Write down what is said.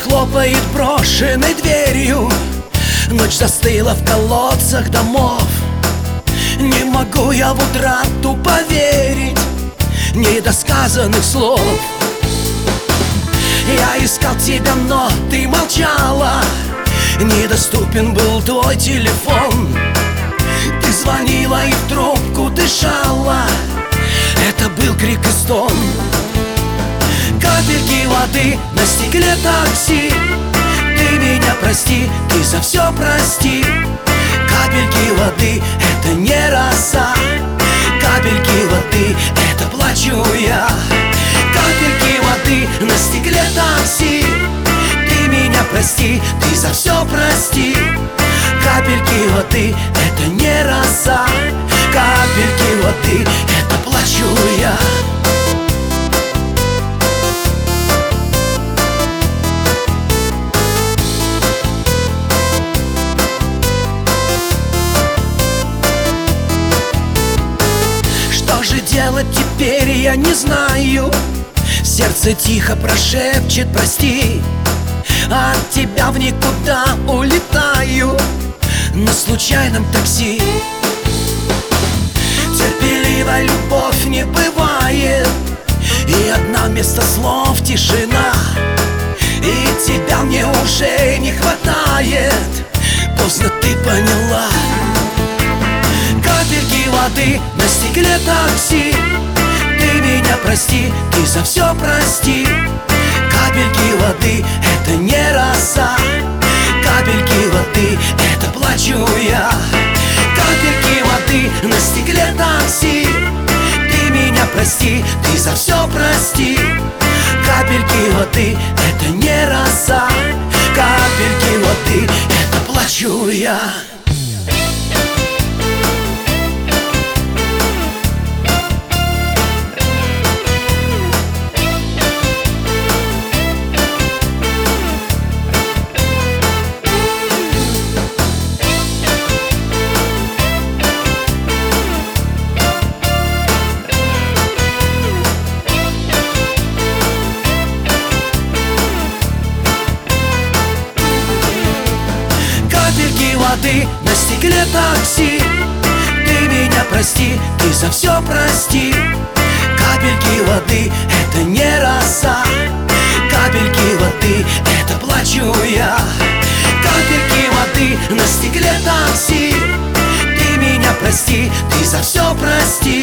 хлопает брошенной дверью. Ночь застыла в колодцах домов. Не могу я в утрату поверить недосказанных слов. Я искал тебя, но ты молчала. Недоступен был твой телефон. Ты звонила и в трубку дышала. Это был крик и стон. Капельки воды на стекле такси. Ты меня прости, ты за все прости. Капельки воды — это не роса. Капельки воды — это плачу я. Капельки воды на стекле такси. Ты меня прости, ты за все прости. Капельки воды — это не роса. Капельки воды — это плачу я. Что же делать теперь, я не знаю. Сердце тихо прошепчет прости. От тебя в никуда улетаю на случайном такси. Терпеливая любовь не бывает, и одна вместо слов тишина. И тебя мне уже не хватает, поздно ты поняла. Капельки воды на стекле такси. Ты меня прости, ты за все прости. Капельки воды — это не роса. Капельки воды — это плачу я. Капельки воды на стекле такси. Ты меня прости, ты за все прости. Капельки воды — это не роса. Капельки воды — это плачу я. Капельки воды на стекле такси. Ты меня прости, ты за все прости. Капельки воды — это не роса. Капельки воды — это плачу я. Капельки воды на стекле такси. Ты меня прости, ты за все прости.